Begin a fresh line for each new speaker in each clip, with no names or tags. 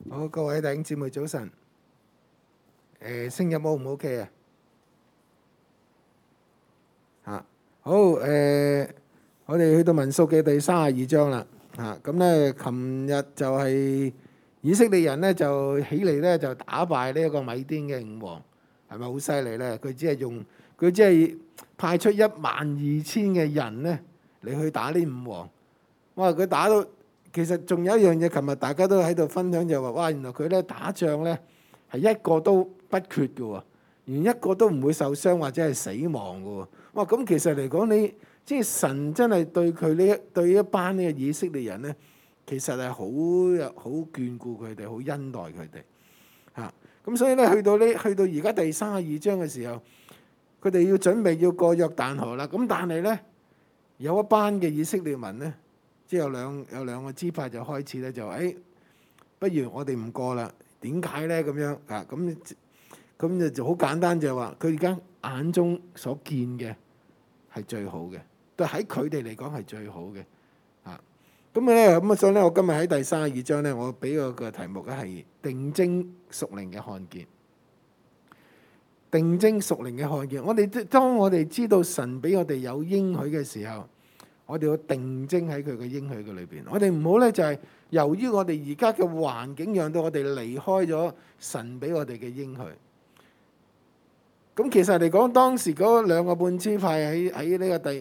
好，各位弟兄姊妹早晨。聲音 O 唔 OK 啊？嚇，好我哋去到民數記第32章啦。咁咧，琴日就係以色列人咧就起嚟咧就打敗呢一個米甸嘅五王，係咪好犀利咧？佢只係派出12000嘅人咧嚟去打呢五王。哇！佢打到其實仲有一樣嘢，琴日大家都喺度分享就話，哇！原來佢咧打仗咧係一個都不缺嘅喎，連一個都唔會受傷或者係死亡嘅喎。哇！咁其實嚟講，你即係神真係對一班呢個以色列人咧，其實係好眷顧佢哋，好恩待佢哋嚇。咁所以咧，去到而家第32章嘅時候，佢哋要準備要過約旦河啦。咁但係咧，有一班嘅以色列民咧，即係有兩個支派就開始咧就不如我哋唔過啦。點解咧咁樣啊？咁就好簡單，就係話佢而家眼中所見嘅係最好嘅，對喺佢哋嚟講係最好嘅啊。所以咧，我今日喺第32章咧，我俾個題目咧係定睛屬靈嘅看見。定睛屬靈嘅看見，當我哋知道神俾我哋有應許嘅時候，我哋要定睛喺佢嘅應許嘅裏邊。我哋唔好咧就係由於我哋而家嘅環境，讓到我哋離開咗神俾我哋嘅應許。咁其實嚟講，當時嗰2個半支派喺呢個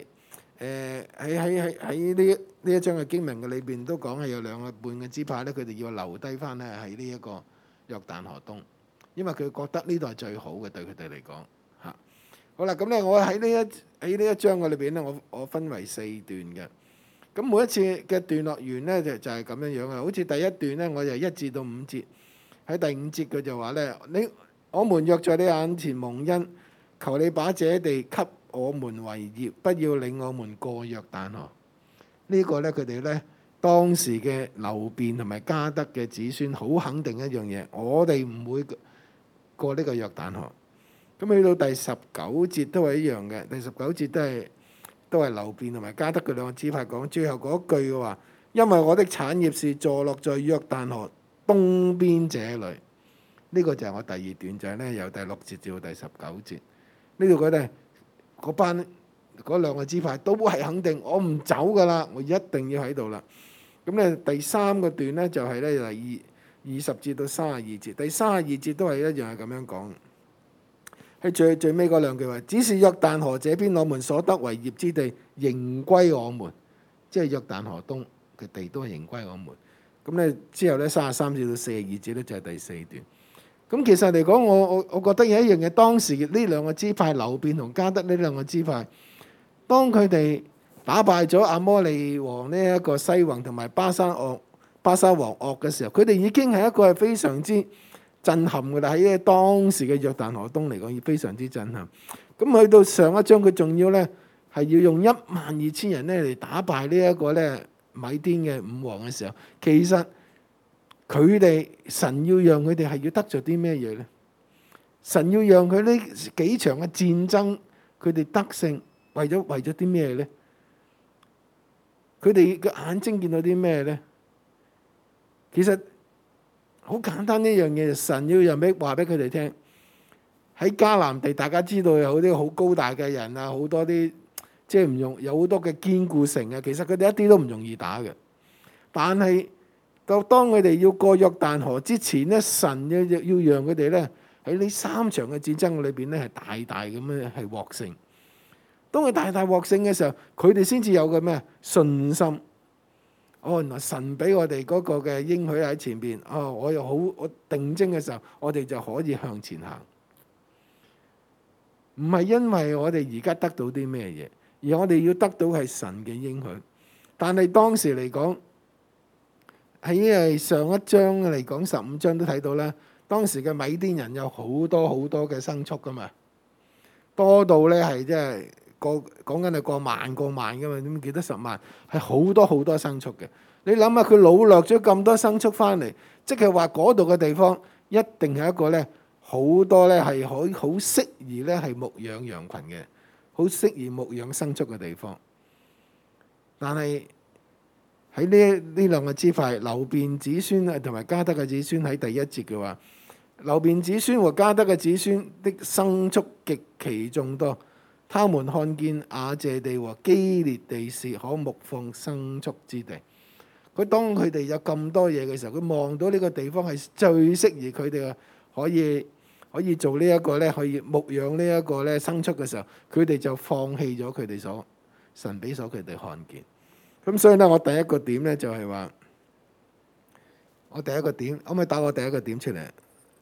喺呢一章嘅經文嘅裏邊都講係有2個半嘅支派咧，佢哋要留低翻咧喺呢一個約旦河東，因為佢覺得呢度係最好嘅，對佢哋嚟講嚇。好啦，咁咧我喺呢一章嘅裏邊咧，我分為4段嘅。咁每一次嘅段落完咧就係咁樣樣嘅。好似第一段咧，我就1至到5節。喺第5節佢就話咧，我們若在你眼前蒙恩，求你把這地給我們為業，不要領我們過約旦河。呢個咧佢哋咧當時嘅流便同埋迦得嘅子孫好肯定一樣嘢，我哋唔會過呢個約旦河。咁去到第19節都係一樣嘅，第19節都係流便同埋迦得嘅2個支派講最後嗰句嘅話，因為我的產業是坐落在約旦河東邊這裡。呢個就係我第2段，就係咧由第6節至到第19節。呢度佢哋嗰2個支派都係肯定，我唔走噶啦，我一定要喺度啦。咁咧第3個段咧就係咧20節到32節，第32節都係一樣係咁樣講。喺最尾嗰2句話，只是約旦河這邊我們所得為業之地，仍歸我們，即係約旦河東嘅地都係仍歸我們。咁咧之後咧33至到42節咧就係第4段。咁其實嚟講，我覺得有一樣嘢，當時呢2個支派流便同迦得呢2個支派，當佢哋打敗咗亞摩利王呢一個西宏同埋巴沙王噩嘅時候，佢哋已經係一個係非常之震撼嘅啦。喺當時嘅約旦河東嚟講，已非常之震撼。咁去到上一章，佢仲要咧係要用12000人咧嚟打敗呢一個咧米甸嘅5王嘅時候，其實佢哋神要讓佢哋係要得咗啲咩嘢咧？神要讓佢呢幾場嘅戰爭，佢哋得勝，為咗啲咩咧？佢哋嘅眼睛見到啲咩咧？其實好簡單一樣嘢，神要話俾佢哋聽，喺迦南地，大家知道有啲好高大嘅人啊，好多啲即係唔用，有好多嘅堅固城啊。其實佢哋一啲都唔容易打嘅，但係當佢哋要過約旦河之前咧，神要讓佢哋咧喺呢3場嘅戰爭裏邊咧係大大咁樣係獲勝。當佢大大獲勝嘅時候，佢哋先至有個咩信心。原來神俾我哋嗰個嘅應許喺前邊。我定睛嘅時候，我哋就可以向前行。唔係因為我哋而家得到啲咩嘢，而我哋要得到係神嘅應許。但係當時嚟講，喺上一章嚟講15章都睇到啦。當時嘅米甸人有好多好多嘅牲畜噶嘛，多到咧係即係講緊係過萬噶嘛，點幾多10萬，係好多好多牲畜嘅。你諗下，佢擄掠咗咁多牲畜翻嚟，即係話嗰度嘅地方一定係一個咧好多咧係好適宜咧係牧養羊群嘅，好適宜牧養牲畜嘅地方。但係喺呢兩個支派，流便子孫啊同埋迦得嘅子孫喺第一節嘅話，流便子孫和迦得嘅子孫的牲畜極其眾多，他們看見亞謝地和基列地是可牧放牲畜之地。當佢哋有咁多嘢嘅時候，佢望到呢個地方係最適宜佢哋可以做呢一個咧，可以牧養呢一個咧牲畜嘅時候，佢哋就放棄咗佢哋神俾佢哋看見。咁所以咧，我第一個點咧就係話，我第一個點可唔可以打我第一個點出嚟？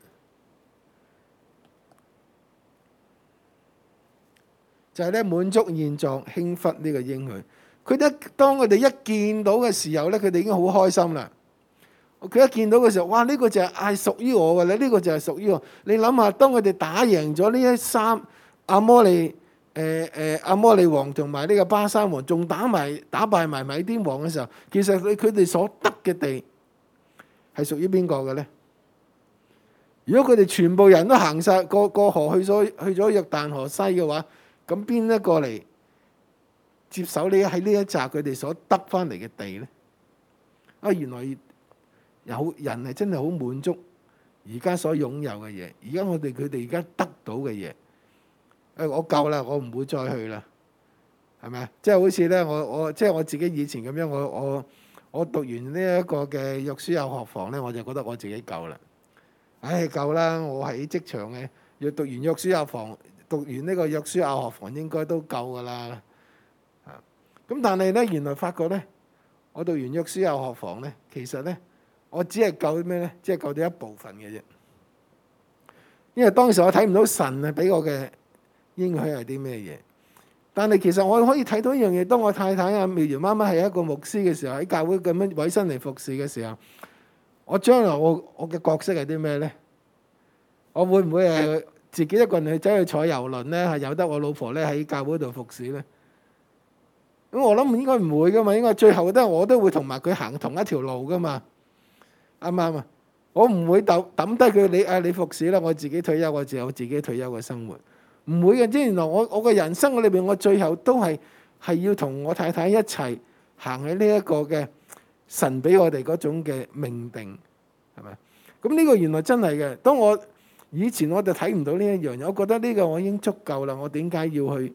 就係咧滿足現狀，輕忽呢個應許。當佢哋一見到嘅時候咧，佢哋已經好開心啦。佢一見到嘅時候，哇！呢個就係屬於我嘅咧，呢個就係屬於我。你諗下，當佢哋打贏咗呢亞摩利王同埋呢個巴珊王，仲打敗埋米甸王嘅時候，其實佢哋所得嘅地係屬於邊個嘅咧？如果佢哋全部人都行晒過河去咗約旦河西嘅話，咁邊一個嚟接手喺呢一紮佢哋所得翻嚟嘅地咧？原來有人係真係好滿足而家所擁有嘅嘢，而家佢哋而家得到嘅嘢。我夠啦，我唔會再去啦，係咪啊？即係好似咧，我自己以前咁樣，我讀完呢一個嘅約書亞學房咧，我就覺得我自己夠啦。夠啦！我喺職場嘅，要讀完約書亞房，讀完呢個約書亞學房應該都夠噶啦。咁但係咧，原來發覺咧，我讀完約書亞學房咧，其實咧，我只係夠咩咧？只係夠到一部分嘅啫。因為當時我睇唔到神啊俾我嘅應許係啲咩嘢，但係其實我可以睇到一樣嘢。當我太太苗苗媽媽係一個牧師嘅時候，喺教會咁樣委身嚟服侍嘅時候，我將來我嘅角色係啲咩咧？我會唔會係自己一個人去走去坐遊輪咧？係由得我老婆咧喺教會度服侍咧？咁我諗應該唔會噶嘛，應該最後我都會同埋佢行同一條路噶嘛，啱唔啱啊？我唔會抌低佢，你服侍啦，我自己退休，我自有自己退休嘅生活。唔會嘅，即係原來我嘅人生裏邊，我最後都係要同我太太一齊行喺呢一個嘅神俾我哋嗰種嘅命定，係咪？咁呢個原來真係嘅。當我以前我就睇唔到呢一樣嘢，我覺得呢個我已經足夠啦。我點解要去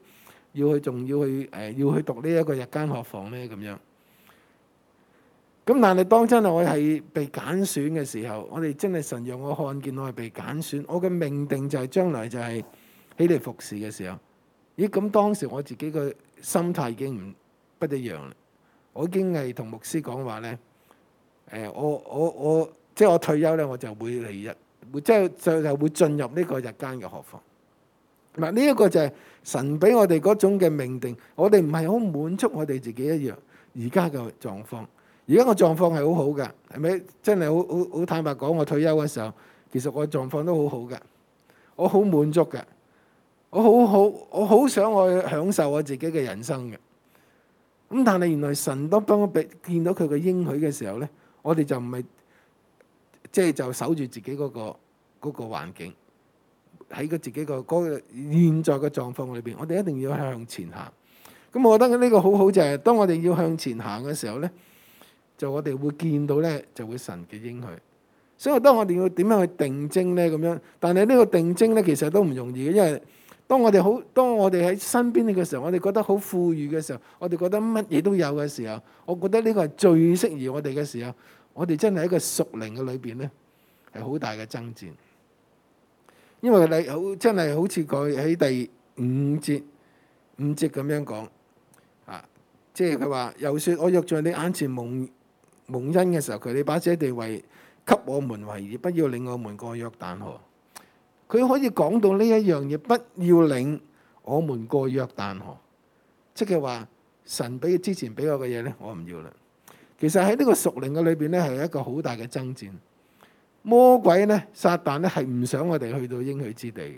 讀呢一個日間學房咧？咁樣。咁但係當真係我係被揀選嘅時候，我哋真係神讓我看見我係被揀選，我嘅命定就係將來就係起嚟服侍嘅時候。咦？咁當時我自己嘅心態已經不一樣啦。我已經係同牧師講話咧，我即係我退休咧，我就會就會進入呢個日間嘅學房。嗱，呢一個就係神俾我哋嗰種嘅命定。我哋唔係好滿足我哋自己一樣而家嘅狀況。而家個狀況係好好㗎，係咪？真係好坦白講，我退休嘅時候，其實我狀況都好好㗎，我好滿足㗎，我好想我享受我自己嘅人生嘅。咁但係原來神當我見到佢嘅應許嘅時候咧，我哋就唔係就守住自己嗰個環境，喺自己嗰個現在嘅狀況裏邊，我哋一定要向前行。咁我覺得呢個好好就係當我哋要向前行嘅時候咧，就我哋會見到咧，就會神嘅應許。所以當我哋要點樣去定睛咧咁樣，但係呢個定睛咧其實都唔容易嘅，因為當我哋喺身邊嘅時候，我哋覺得好富裕嘅時候，我哋覺得乜嘢都有嘅時候，我覺得呢個係最適宜我哋嘅時候，我哋真係喺個屬靈嘅裏邊咧係好大嘅爭戰。因為你真係好似佢喺第五節咁樣講啊，即係佢話又說我若在你眼前蒙恩嘅時候，你把這地位給我們為業，不要領我們過約旦河。佢可以講到呢一樣嘢，不要領我們過約旦河，即係話神之前俾我嘅嘢咧，我唔要啦。其實喺呢個屬靈嘅裏邊咧，係一個好大嘅爭戰。魔鬼咧、撒旦咧係唔想我哋去到應許之地嘅。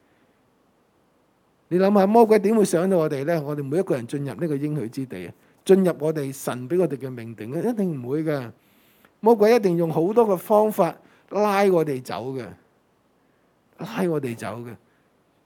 你諗下，魔鬼點會想到我哋咧？我哋每一個人進入呢個應許之地啊，進入我哋神俾我哋嘅命定咧，一定唔會嘅。魔鬼一定用好多嘅方法拉我哋走嘅，拉我哋走嘅。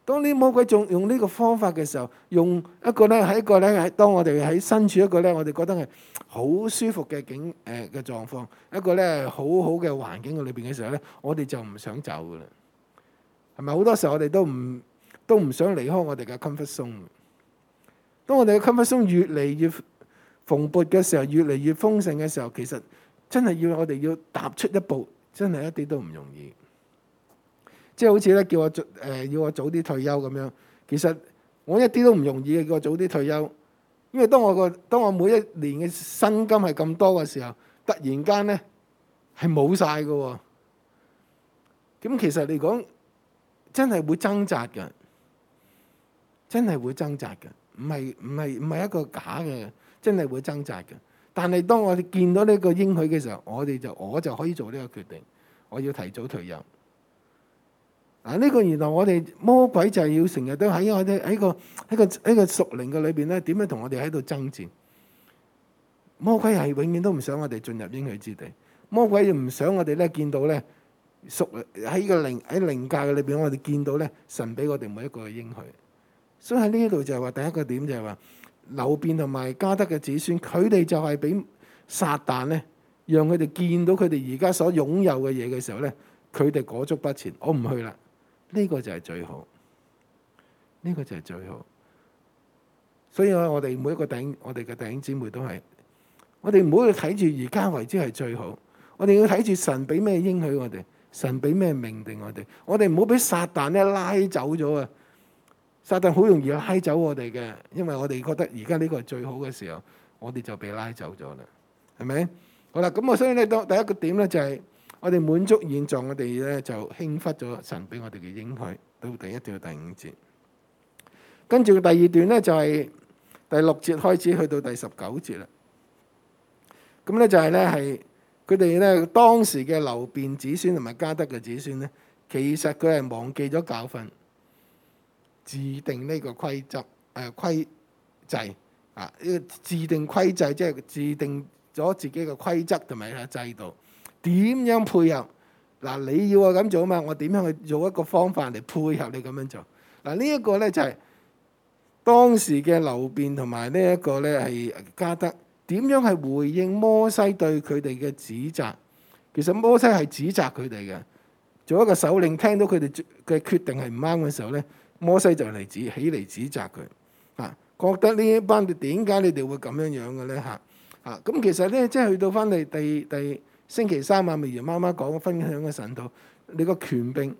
當啲魔鬼仲用呢個方法嘅時候，用一個咧喺一個咧喺當我哋喺身處一個咧我哋覺得係好舒服嘅嘅狀況，一個咧好好嘅環境嘅裏邊嘅時候咧，我哋就唔想走噶啦，係咪？好多時候我哋都唔想離開我哋嘅 comfort zone。當我哋嘅 comfort zone 越嚟越蓬勃嘅時候，越嚟越豐盛嘅時候，其實真係我哋要踏出一步，真係一啲都唔容易。即係好似咧叫我要我早啲退休咁樣，其實我一啲都唔容易嘅，叫我早啲退休。因為當我每一年嘅薪金係咁多嘅時候，突然間咧係冇晒嘅喎。咁其實嚟講，真係會掙扎嘅，真係會掙扎嘅，唔係一個假嘅，真係會掙扎嘅。但係當我哋見到呢個應許嘅時候，我就可以做呢個決定，我要提早退休。嗱，呢個原來我哋魔鬼就係要成日都喺我哋喺個屬靈嘅裏邊咧，點樣同我哋喺度爭戰？魔鬼係永遠都唔想我哋進入應許之地，魔鬼唔想我哋咧見到咧喺個靈界嘅裏邊，我哋見到咧神俾我哋每一個嘅應許。所以喺呢度就係話第一個點就係話流便同埋迦得嘅子孫，佢哋就係俾撒但咧，讓佢哋見到佢哋而家所擁有嘅嘢嘅時候咧，佢哋裹足不前，我唔去啦。呢個就係最好，呢個就係最好。所以我哋每一個我哋嘅弟兄姊妹都係，我哋唔好去睇住而家為之係最好，我哋要睇住神俾咩應許我哋，神俾咩命定我哋唔好俾撒但咧拉走咗啊！撒但好容易拉走我哋嘅，因為我哋覺得而家呢個係最好嘅時候，我哋就被拉走咗啦，係咪？好啦，咁我所以咧，第一個點咧就係，我哋滿足現狀，我哋咧就輕忽咗神俾我哋嘅應許，到第1到第5節。跟住第二段咧就係第6節開始去到第19節啦。咁咧就係咧係佢哋咧當時嘅流便子孫同埋迦得嘅子孫咧，其實佢係忘記咗教訓，自定呢個規則規制啊，呢個自定規制即係自定咗自己嘅規則同埋制度。點樣配合？嗱，你要我咁做啊嘛，我點樣去做一個方法嚟配合你咁樣做？嗱，呢一個咧就係當時嘅流便同埋呢一個咧係迦得點樣係回應摩西對佢哋嘅指責。其實摩西係指責佢哋嘅，做一個首領，聽到佢哋嘅決定係唔啱嘅時候咧，摩西就起嚟指責佢啊，覺得呢一班點解你哋會咁樣樣嘅咧嚇啊？咁其實咧即係去到翻嚟第星期三啊，咪如媽媽講分享嘅神道，你個權柄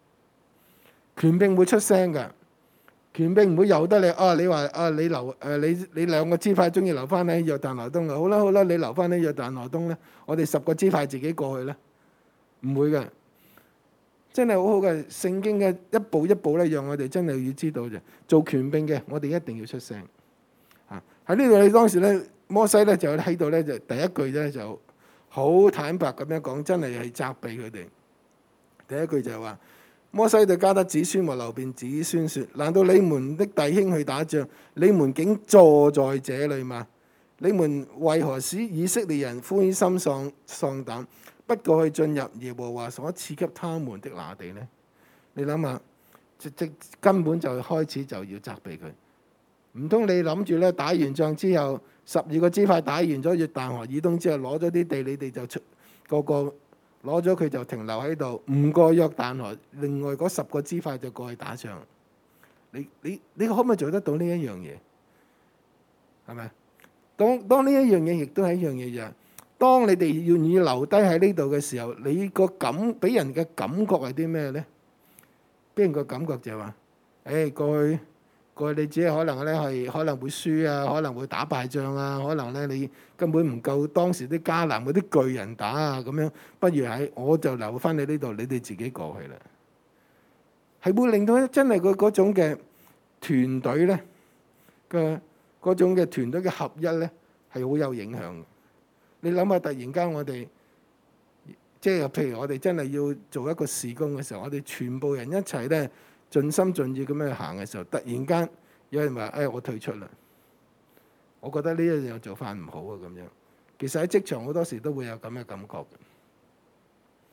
會出聲㗎，權柄唔會由得你啊！你話啊，你留你兩個支派中意留翻喺約旦河東啊，好啦，你留翻喺約旦河東咧，我哋10個支派自己過去咧，唔會嘅，真係好好嘅。聖經嘅一步一步咧，讓我哋真係要知道啫。做權柄嘅，我哋一定要出聲啊！喺呢度你當時咧，摩西咧就喺度咧，就第一句咧就好坦白咁樣講，真係責備佢哋。第一句就係話，摩西對迦得子孫和流便子孫説：難道你們的弟兄去打仗，你們竟坐在這裏嗎？你們為何使以色列人灰心喪膽，不過去進入耶和華所賜給他們的那地呢？你諗下，即根本就開始就要責備佢。唔通你諗住咧，打完仗之後，12個支派打完咗約旦河以東之後，攞咗啲地，你哋就個個攞咗佢就停留喺度，唔過約旦河，另外嗰10個支派就過去打仗。你可唔可以做得到呢一樣嘢？係咪？當呢一樣嘢亦都係一樣嘢，就係當你哋願意留低喺呢度嘅時候，你個俾人嘅感覺係啲咩咧？俾人個感覺就係話，過去你只係可能咧係可能會輸啊，可能會打敗仗啊，可能咧你根本唔夠當時啲迦南嗰啲巨人打啊，咁樣不如我就留翻你呢度，你哋自己過去啦。係會令到真係佢嗰種嘅團隊咧嘅嗰種嘅團隊嘅合一咧係好有影響嘅。你諗下，突然間我哋即係譬如我哋真係要做一個事工嘅時候，我哋全部人一齊咧，盡心盡意咁樣行嘅時候，突然間有人話：我退出啦！我覺得呢一樣做法唔好啊，咁樣。其實喺職場好多時都會有咁嘅感覺嘅。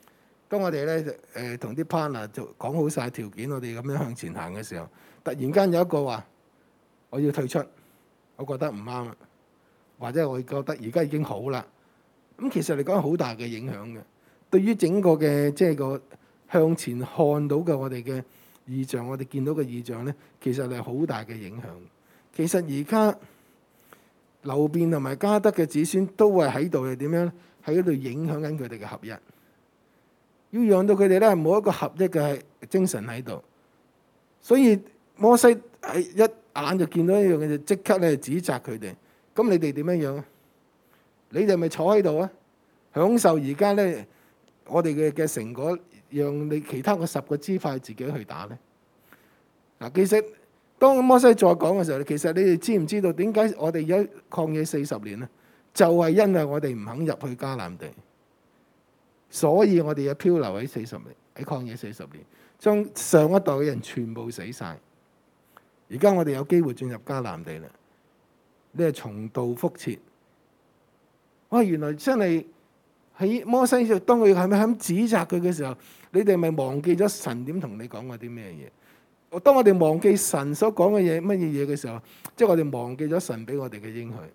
當我哋咧同啲 partner 就講好晒條件，我哋咁樣向前行嘅時候，突然間有一個話我要退出，我覺得唔啱啦，或者我覺得而家已經好啦。咁其實嚟講好大嘅影響嘅，對於整個嘅即係個向前看到嘅我哋嘅異象，我哋見到嘅異象咧，其實係好大嘅影響。其實而家流便同埋迦得嘅子孫都係喺度，係點樣？喺度影響緊佢哋嘅合一，要讓到佢哋咧冇一個合一嘅精神喺度。所以摩西係一眼就見到一樣嘢，就即刻咧指責佢哋。咁你哋點樣樣啊？你哋咪坐喺度啊，享受而家咧我哋嘅成果，讓你其他嘅10個支派自己去打咧。嗱，其實當摩西再講嘅時候，其實你哋知唔知道點解我哋而家曠野40年咧？就係因為我哋唔肯入去迦南地，所以我哋要漂流喺40年，喺曠野40年，將上一代嘅人全部死晒。而家我哋有機會進入迦南地啦，你係重蹈覆轍。哇！原來真係喺摩西當佢係咪咁指責佢嘅時候，你哋咪忘記咗神點同你講過啲咩嘢？當我哋忘記神所講嘅嘢乜嘢嘢嘅時候，即係我哋忘記咗神俾我哋嘅應許。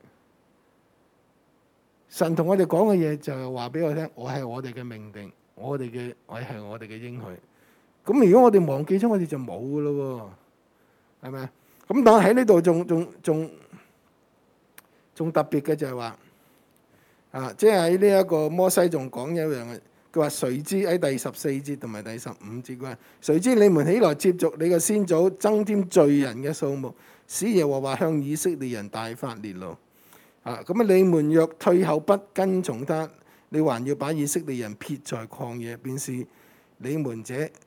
神同我哋講嘅嘢就係話俾我聽，我係我哋嘅命定，我係我哋嘅應許。咁如果我哋忘記咗，我哋就冇噶咯喎，係咪啊？咁但係喺呢度仲特別嘅就係話啊，即係喺呢一個摩西仲講一樣嘅，佢話誰知喺第14節同埋第15節佢話，誰知你們起來接續你嘅先祖，增添罪人嘅數目，使耶和華向以色列人大發烈怒。咁啊！你們若退後不跟從他，你還要把以色列人撇在曠野，便是你們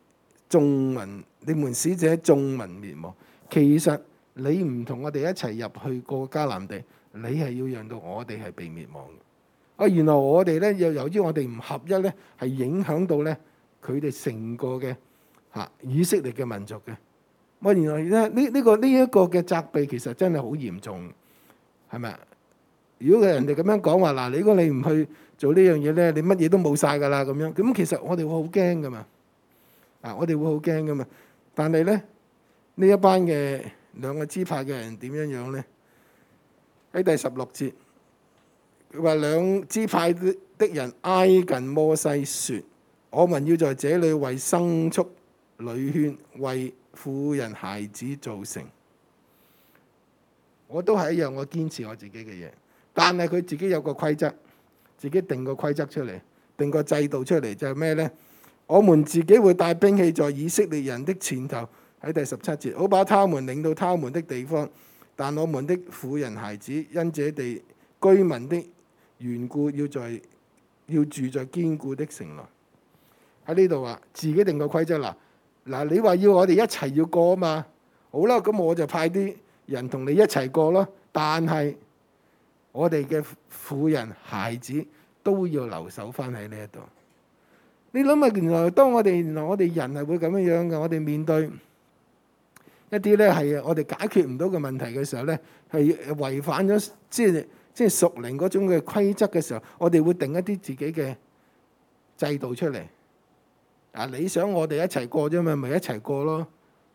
使這眾民滅亡。其實你唔同我哋一齊入去過迦南地，你係要讓到我哋係被滅亡嘅。原來我哋咧，由於我哋唔合一咧，係影響到咧佢哋成個嘅以色列嘅民族嘅。原來咧呢一個嘅責備其實真係好嚴重，係咪啊？如果人哋咁樣講話嗱，如果你唔去做呢樣嘢咧，你乜嘢都冇晒噶啦咁樣。咁其實我哋會好驚噶嘛，我哋會好驚噶嘛。但係咧呢一班嘅2個支派嘅人點樣樣咧？喺第16節，佢話2支派的人挨近摩西説：我們要在這裡為牲畜、女犬、為婦人、孩子造城。我都係一樣，我堅持我自己嘅嘢。但係佢自己有個規則，自己定個規則出嚟，定個制度出嚟，就係咩呢？我們自己會帶兵器在以色列人的前頭，喺第17節，好把他們領到他們的地方。但我們的婦人孩子因這地居民的緣故，要住在堅固的城內。喺呢度話自己定個規則啦。嗱，你話要我哋一齊要過啊嘛？好啦，咁我就派啲人同你一齊過咯。但係我哋嘅婦人孩子都要留守翻喺呢一度。你諗下，原來我哋人係會咁樣樣嘅。我哋面對一啲咧係我哋解決唔到嘅問題嘅時候咧，係違反咗即係屬靈嗰種嘅規則嘅時候，我哋會定一啲自己嘅制度出嚟。你想我哋一齊過啫嘛，咪一齊過咯。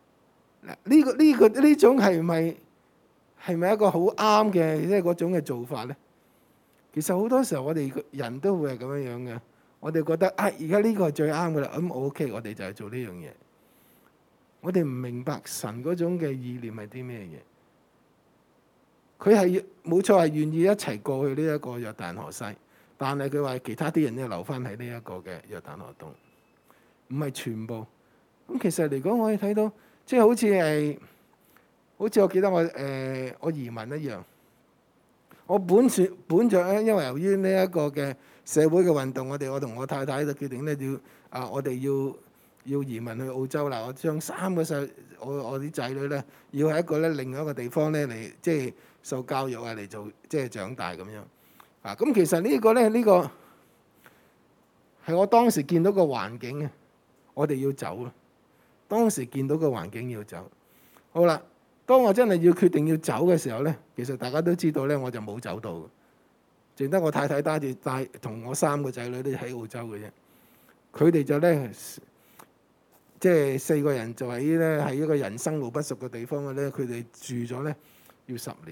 呢種係咪一個好啱嘅即係嗰種嘅做法咧？其實好多時候我哋人都會係咁樣樣嘅。我哋覺得而家呢個係最啱嘅啦，咁 OK，我哋就係做呢樣嘢。我哋唔明白神嗰種嘅意念係啲咩嘢？佢係冇錯，係願意一齊過去呢一個約旦河西，但係佢話其他啲人咧留翻喺呢一個嘅約旦河東，唔係全部。咁其實嚟講，我哋睇到即係好似我記得我移民一樣。我本着咧，因為由於呢一個嘅社會嘅運動，我同我太太就決定咧我哋要移民去澳洲啦。我將3個我啲仔女咧，要喺一個咧另外一個地方咧嚟即係受教育嚟做即係長大咁樣。咁其實呢個係我當時見到個環境啊，我哋要走啦。當時見到個環境要走，好啦。當我真係要決定要走嘅時候咧，其實大家都知道咧，我就冇走到，淨得我太太帶同我3個仔女都喺澳洲嘅啫。 佢哋就咧即係4個人就喺一個人生路不熟嘅地方嘅咧，佢哋住咗咧要10年。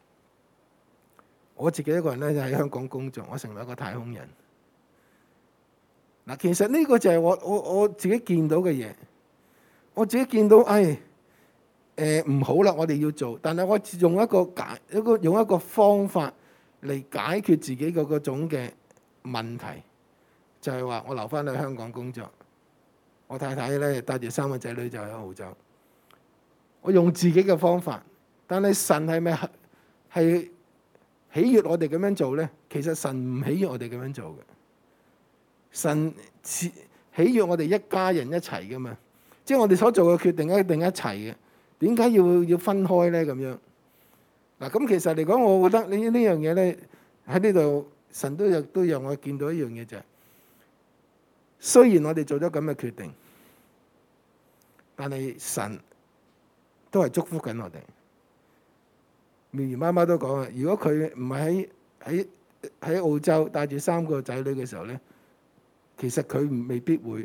我自己一個人咧就喺香港工作，我成為一個太空人。嗱，其實呢個就係我自己見到嘅嘢，我自己見到唔好啦，我哋要做，但係我用一個方法嚟解決自己嗰種嘅問題，就係話我留翻去香港工作，我太太咧帶住3個仔女就喺澳洲，我用自己嘅方法，但係神係咪係喜悅我哋咁樣做咧？其實神唔喜悅我哋咁樣做嘅，神喜悅我哋一家人一齊噶嘛，即係我哋所做嘅決定一定一齊嘅。點解要分開咧？咁樣嗱，咁其實嚟講，我覺得呢樣嘢咧喺呢度，神都讓我見到一樣嘢就係，雖然我哋做咗咁嘅決定，但係神都係祝福緊我哋。妙如媽媽都講啊，如果佢唔係喺澳洲帶住3個仔女嘅時候咧，其實佢未必會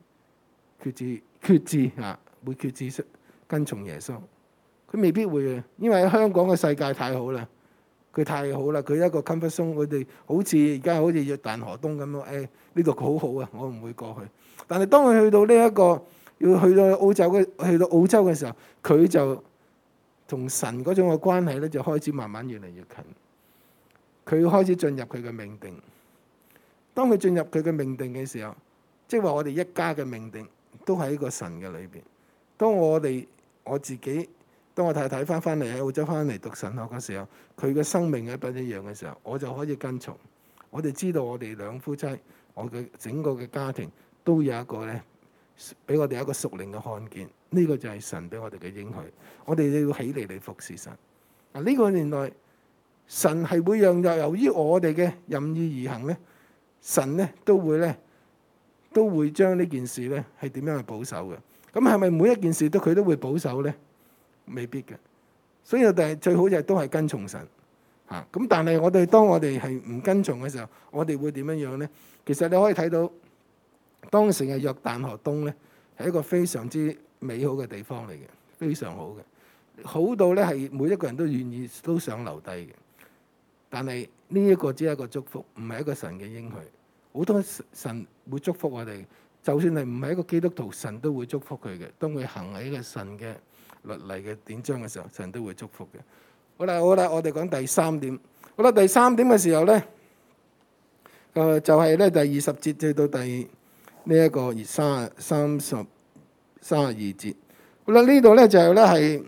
決志跟從耶穌，佢未必會嘅，因為喺香港嘅世界太好啦，佢一個 comfort zone， 佢哋而家好似約旦河東咁咯，呢度好好啊，我唔會過去。但係當佢去到要去到澳洲嘅時候，佢就同神嗰種嘅關係咧就開始慢慢越嚟越近，佢開始進入佢嘅命定。當佢進入佢嘅命定嘅時候，即係話我哋一家嘅命定都喺個神嘅裏邊。當我自己，當我太太翻嚟喺澳洲翻嚟讀神學嘅時候，佢嘅生命係不一樣嘅時候，我就可以跟從。我哋知道我哋兩夫妻，我嘅整個嘅家庭都有一個咧，俾我哋一個屬靈嘅看見。呢個就係神俾我哋嘅應許。我哋要起嚟服侍神。嗱，呢個年代神係會讓由於我哋嘅任意而行咧，神咧都會將呢件事咧係點樣去保守嘅。咁係咪每一件事佢都會保守咧？未必嘅。所以我哋最好就係都係跟從神嚇。咁但係當我哋係唔跟從嘅時候，我哋會點樣樣咧？其實你可以睇到當時嘅約旦河東咧係一個非常之美好嘅地方嚟嘅，非常好嘅，好到咧係每一個人都願意都想留低嘅。但係呢一個只係一個祝福，唔係一個神嘅應許。好多神會祝福我哋。就算係唔係一個基督徒，神都會祝福佢嘅。當佢行喺個神嘅律例嘅典章嘅時候，神都會祝福嘅。好啦，我哋講第3點。好啦，第3點嘅時候咧，就係咧第20節至到第呢一個32節。好啦，呢度咧就係咧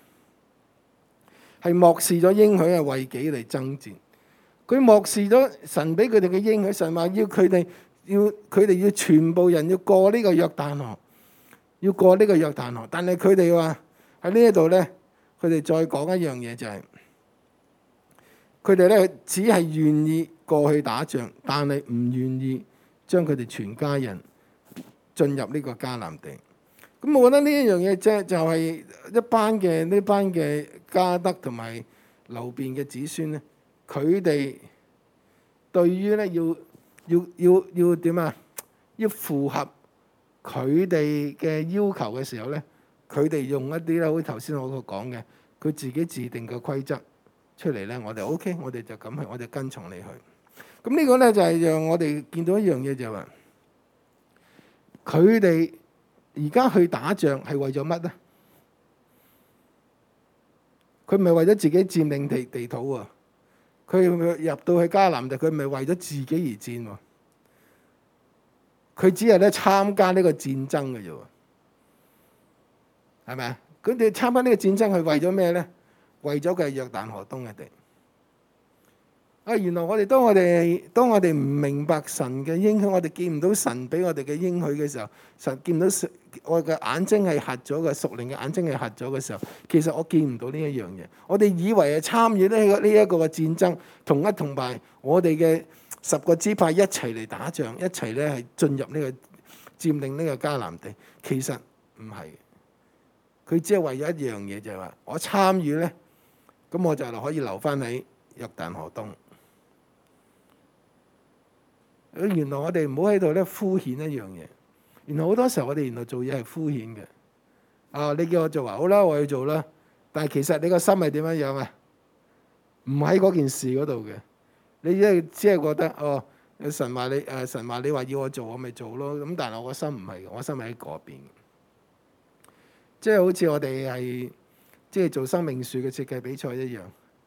係漠視咗應許，係為己嚟爭戰。佢漠視咗神俾佢哋嘅應許，神話要佢哋要全部人要過呢個約旦河，要過呢個約旦河。但係佢哋話喺呢一度咧，佢哋再講一樣嘢就係，佢哋咧只係願意過去打仗，但係唔願意將佢哋全家人進入呢個迦南地。咁我覺得呢一樣嘢即係就係呢班嘅迦得同埋流便嘅子孫咧，佢哋對於咧要點啊？要符合佢哋嘅要求嘅時候咧，佢哋用一啲咧，好似頭先我講嘅，佢自己制定嘅規則出嚟咧，我哋 OK， 我哋就咁去，我哋跟從你去。咁呢個咧就係讓我哋見到一樣嘢就係話，佢哋而家去打仗係為咗乜咧？佢唔係為咗自己佔領地土喎。佢入到去迦南地，佢唔係為咗自己而戰喎，佢只係咧參加呢個戰爭嘅啫喎，係咪啊？佢哋參加呢個戰爭係為咗咩咧？為咗佢係約旦河東嘅地。原來當我哋唔明白神嘅應許，我哋見唔到神俾我哋嘅應許嘅時候，神見到我嘅眼睛係瞎咗嘅，屬靈嘅眼睛係瞎咗嘅時候，其實我見唔到呢一樣嘢。我哋以為係參與呢一個嘅戰爭，同埋我哋嘅10個支派一齊嚟打仗，一齊咧係進入呢個佔領呢個迦南地，其實唔係。佢只係為咗一樣嘢，就係話我參與咧，咁我就可以留翻喺約旦河東。 原來我哋唔好喺度咧敷衍一樣嘢。原來好多時候我哋原來做嘢係敷衍嘅。你叫我做好啦，我去做啦。但係其實你個心係點樣樣啊？唔喺嗰件事嗰度嘅。你只係覺得神話你話要我做，我咪做咯。咁但係我個心唔係，我心係喺嗰邊。即係好似我哋係即係做生命樹嘅設計比賽一樣。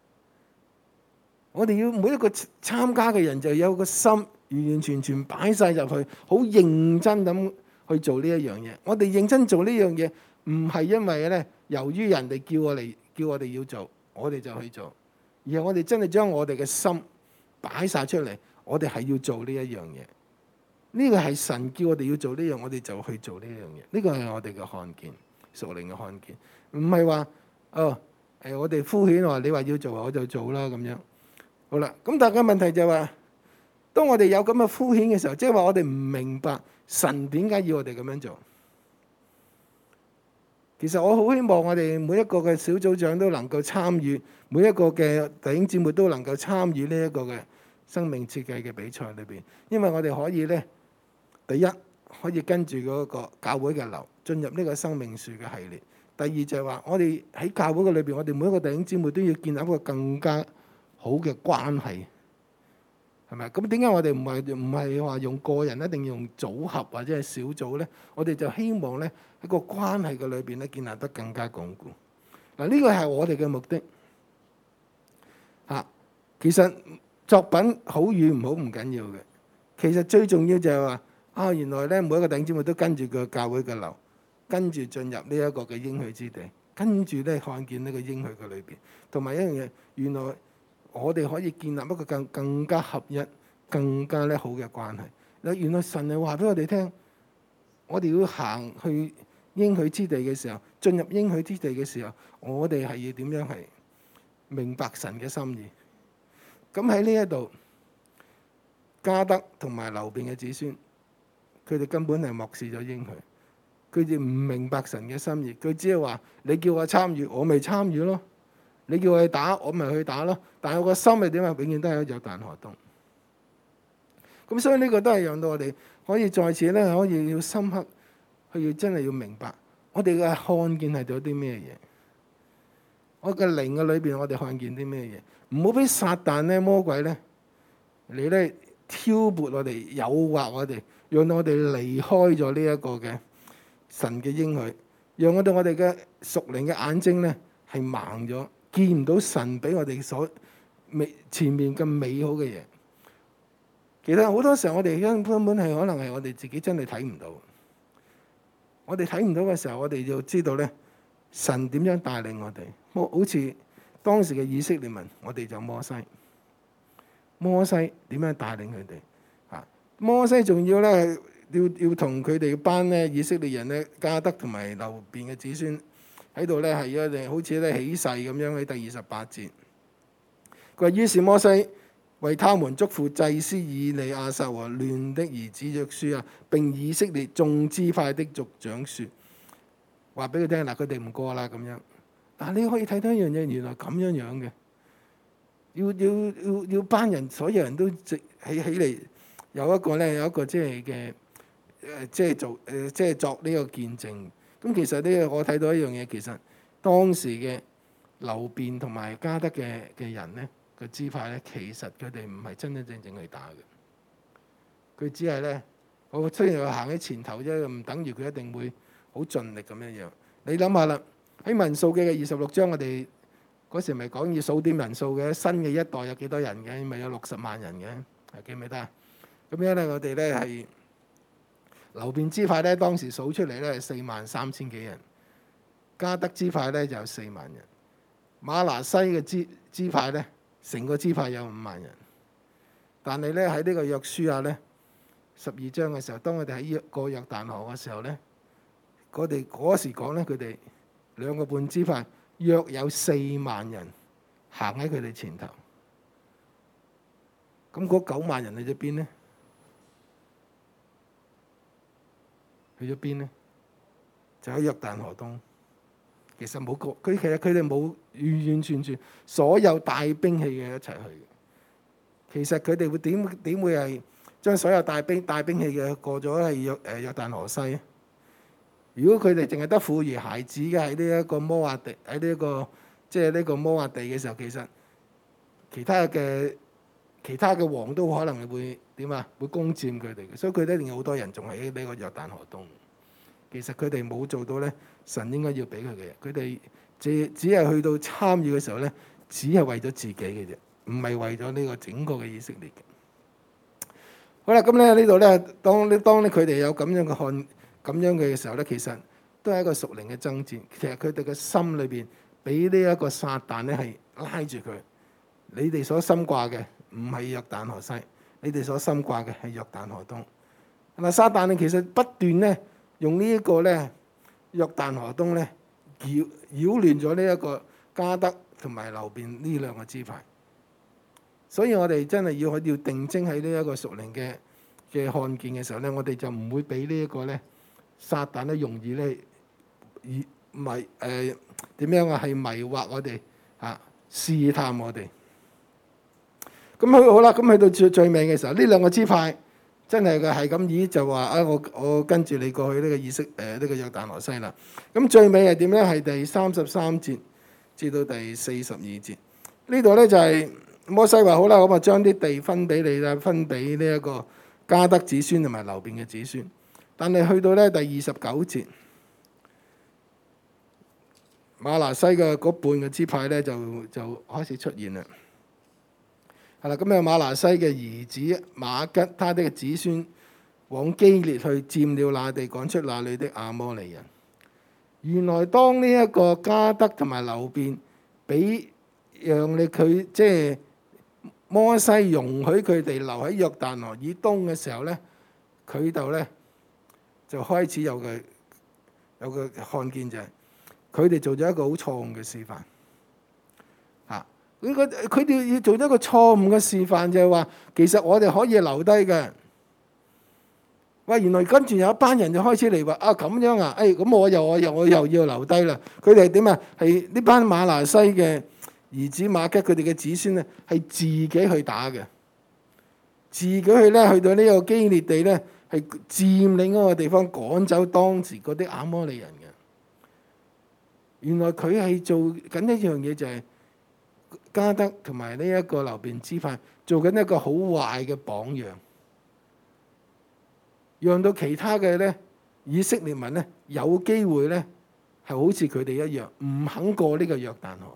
我哋要每一個參加嘅人就有個心，完完全全擺晒入去，好認真咁去做呢一樣嘢。我哋認真做呢樣嘢，唔係因為咧，由於人哋叫我哋要做，我哋就去做，而係我哋真係將我哋嘅心擺晒出嚟，我哋係要做呢一樣嘢。呢個係神叫我哋要做呢樣，我哋就去做呢樣嘢。呢個係我哋嘅看見，屬靈嘅看見，唔係話我哋敷衍話你話要做我就做啦咁樣。好啦，咁但係問題就係話，當我哋有咁嘅敷衍嘅時候，即係話我哋唔明白神點解要我哋咁樣做。其實我好希望我哋每一個嘅小組長都能夠參與，每一個嘅弟兄姊妹都能夠參與呢一個嘅生命設計嘅比賽裏邊，因為我哋可以咧，第一可以跟住嗰個教會嘅流進入呢個生命樹嘅系列。第二就係話，我哋喺教會嘅裏邊，我哋每一個弟兄姊妹都要建立一個更加好嘅關係，係咪？咁點解我哋唔係話用個人，一定要用組合或者係小組咧？我哋就希望咧喺個關係嘅裏邊咧建立得更加鞏固。嗱，呢個係我哋嘅目的嚇。其實作品好與唔好唔緊要嘅，其實最重要就係話原來咧每一個弟兄姊妹都跟住個教會嘅流，跟住進入呢一個嘅應許之地，跟住咧看見呢個應許嘅裏邊，同埋一樣嘢，原來我哋可以建立一個更加合一、更加咧好嘅關係。原來神係話俾我哋聽，我哋要行去應許之地嘅時候，進入應許之地嘅時候，我哋係要點樣係明白神嘅心意。咁喺呢一度，迦得同埋流便嘅子孫，佢哋根本係漠視咗應許，佢哋唔明白神嘅心意，佢只係話你叫我參與，我咪參與咯。你叫我去打，我咪去打咯。但係我個心係點啊？永遠都係有約旦河東。咁所以呢個都係讓到我哋可以在此咧，可以要深刻，去要真係要明白，我哋嘅看見係做啲咩嘢？我嘅靈嘅裏邊，我哋看見啲咩嘢？唔好俾撒旦咧、魔鬼咧，你咧挑撥我哋、誘惑我哋，讓到我哋離開咗呢一個嘅神嘅應許，讓我哋嘅屬靈嘅眼睛咧係盲咗。見唔到神俾我哋所前面咁美好嘅嘢。其實好多時候我哋根本係可能係我哋自己真係睇唔到。我哋睇唔到嘅時候，我哋就知道咧，神點樣帶領我哋。好似當時嘅以色列民，我哋就摩西。摩西點樣帶領佢哋？摩西仲要咧，要同佢哋班咧以色列人咧，迦得同埋流便嘅子孫。喺度咧係一定好似咧起誓咁樣，喺第28節，佢話於是摩西為他們囑咐祭司以利亞撒和亂的兒子約書亞，並以色列眾支派的族長説，話俾佢聽嗱，佢哋唔過啦咁樣。但係你可以睇到一樣嘢，原來咁樣樣嘅，要班人所有人都起嚟，有一個即係嘅即係作呢個見證。咁其實呢個我睇到一樣嘢，其實當時嘅流便同埋迦得嘅人咧，個支派咧，其實佢哋唔係真真正正去打嘅。佢只係咧，我雖然佢行喺前頭啫，唔等於佢一定會好盡力咁樣樣。你諗下啦，喺民數記嘅26章，我哋嗰時咪講要數點人數嘅，新嘅一代有幾多人嘅？咪有60萬人嘅，記唔記得啊？咁樣咧，我哋咧係。流便支派咧，當時數出嚟咧係43000幾人，迦得支派咧就有4萬人，瑪拿西嘅支派咧，成個支派有5萬人。但係咧喺呢個約書亞咧12章嘅時候，當我哋喺過約旦河嘅時候咧，我哋嗰時講咧，佢哋2個半支派約有4萬人行喺佢哋前頭。咁嗰9萬人去咗邊咧？去咗邊咧？就喺約旦河東。其實冇個佢，其實佢哋冇完完全全所有帶兵器嘅一齊去。其實佢哋會點會係將所有帶兵器嘅過咗係約旦河西。如果佢哋淨係得婦兒孩子嘅喺呢一個摩押地，喺呢一個即係呢個摩押地嘅時候，其實其他嘅王都可能會點啊？會攻佔佢哋嘅，所以佢哋一定有好多人仲喺呢個約旦河東。其實佢哋冇做到咧，神應該要俾佢嘅嘢。佢哋只係去到參與嘅時候咧，只係為咗自己嘅啫，唔係為咗呢個整個嘅以色列嘅。好啦，咁咧呢度咧，當佢哋有咁樣嘅時候咧，其實都係一個屬靈嘅爭戰。其實佢哋嘅心裏邊俾呢一個撒旦咧係拉住佢。你哋所心掛嘅唔係約旦河西，你哋所心掛嘅係約旦河東。嗱，撒旦咧其實不斷咧用呢一個咧約旦河東咧擾亂咗呢一個迦得同埋流便呢兩個支派。所以我哋真係要定睛喺呢一個屬靈嘅看見嘅時候咧，我哋就唔會俾呢一個咧撒旦咧容易咧點樣啊？係迷惑我哋啊，試探我哋。咁好啦，咁去到最尾嘅時候，呢兩個支派真係嘅係咁就話啊，我跟住你過去呢個呢個約旦河西啦。咁最尾係點咧？係第33節至到第42節呢度咧就係摩西話好啦，我將啲地分俾你啦，分俾呢一個迦得子孫同埋流便嘅子孫。但係去到咧第29節，瑪拿西嘅嗰半嘅支派咧就開始出現啦。係啦，咁啊瑪拿西嘅兒子瑪吉，他的子孫往基列去，佔了那地，趕出那裏的亞摩利人。原來當呢一個迦得同埋流便讓佢即係摩西容許佢哋留喺約旦河以東嘅時候咧，佢度咧就開始有個看見，就係佢哋做咗一個好錯誤嘅示範。佢哋要做一個錯誤嘅示範，就係話其實我哋可以留低嘅。喂，原來跟住有一班人就開始嚟話啊，咁樣啊，咁我又要留低啦。佢哋係點啊？係呢班瑪拿西嘅兒子瑪吉佢哋嘅子孫咧，係自己去打嘅，自己去咧去到呢個基列地咧，係佔領嗰個地方，趕走當時嗰啲亞摩利人嘅。原來佢係做緊一樣嘢，就係迦得同埋呢一個流便支派做緊一個好壞嘅榜樣，讓到其他嘅咧以色列民咧有機會咧係好似佢哋一樣，唔肯過呢個約旦河。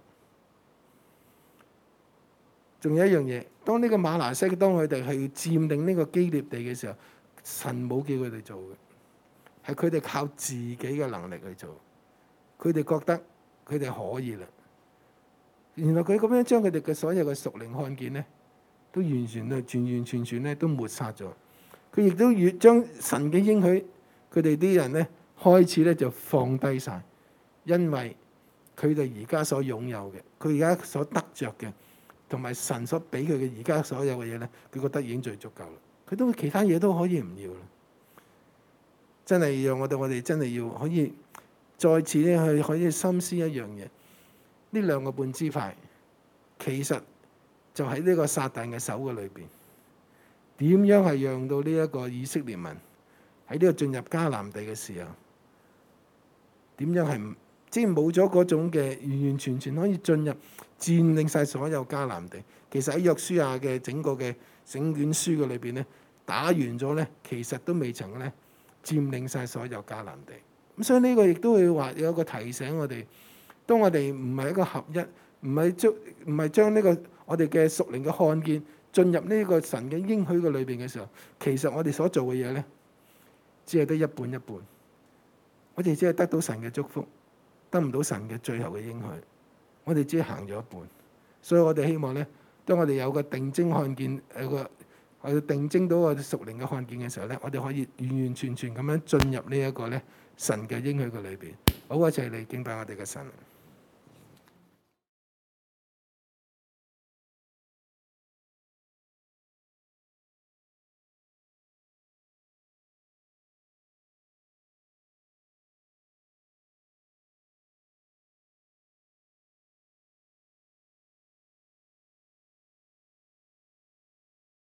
仲有一樣嘢，當呢個瑪拿西當佢哋去佔領呢個基列地嘅時候，神冇叫佢哋做嘅，係佢哋靠自己嘅能力去做。佢哋覺得佢哋可以啦。原來佢咁樣將佢哋嘅所有嘅屬靈看見咧，都完全咧都抹殺咗。佢亦都越將神嘅應許，佢哋啲人咧開始咧就放低晒，因為佢哋而家所擁有嘅，佢而家所得着嘅，同埋神所俾佢嘅而家所有嘅嘢咧，佢覺得已經最足夠啦。佢都其他嘢都可以唔要啦。真係讓我哋真係要可以再次咧去可以深思一樣嘢。呢兩個半支派其實就喺呢個撒旦嘅手嘅裏邊，點樣係讓到呢一個以色列民喺呢個進入迦南地嘅時候，點樣係即係冇咗嗰種嘅完全可以進入佔領晒所有迦南地。其實喺約書亞嘅整個嘅整卷書嘅裏邊咧，打完咗咧，其實都未曾咧佔領晒所有迦南地。咁所以呢個亦都會話有一個提醒我哋。當我哋唔係一個合一，唔係將呢個我哋嘅屬靈嘅看見進入呢個神嘅應許嘅裏邊嘅時候，其實我哋所做嘅嘢咧，只係得一半一半。我哋只係得到神嘅祝福，得唔到神嘅最後嘅應許。我哋只係行咗一半，所以我哋希望咧，當我哋有個定睛看見，我哋定睛到我哋屬靈嘅看見嘅時候咧，我哋可以完全咁樣進入呢一個咧神嘅應許嘅裏邊。好，一齊嚟敬拜我哋嘅神。